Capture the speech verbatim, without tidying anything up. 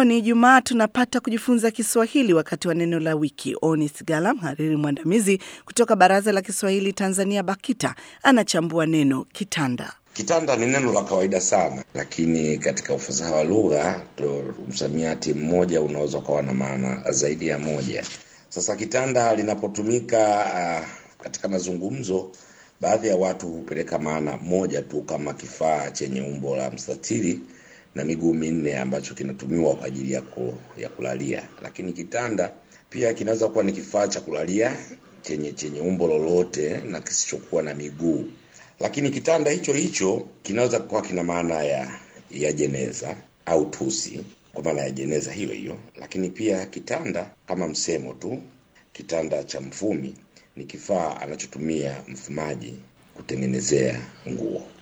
Leo ni Ijumaa, tunapata kujifunza Kiswahili wakati wa neno la wiki. Oni Sigala, mhariri mwandamizi kutoka Baraza la Kiswahili Tanzania BAKITA, anachambua neno kitanda. Kitanda ni neno la kawaida sana, lakini katika ufasaha wa lugha msamiati mmoja unaweza kuwa na maana zaidi ya moja. Sasa kitanda linapotumika uh, katika mazungumzo, baadhi ya watu hupeleka maana moja tu, kama kifaa chenye umbo la mstatili na miguu minne ambacho kinatumiwa kwa ajili ya, ku, ya kulalia. Lakini kitanda pia kinaweza kuwa ni kifaa cha kulalia chenye chenye umbo lolote na kisichokuwa na miguu. Lakini kitanda hicho hicho kinaweza kuwa kina maana ya ya jeneza au tusi, kwa maana ya jeneza hiyo hiyo. Lakini pia kitanda kama msemo tu, kitanda cha mfumi ni kifaa anachotumia mfumaji kutengenezea nguo.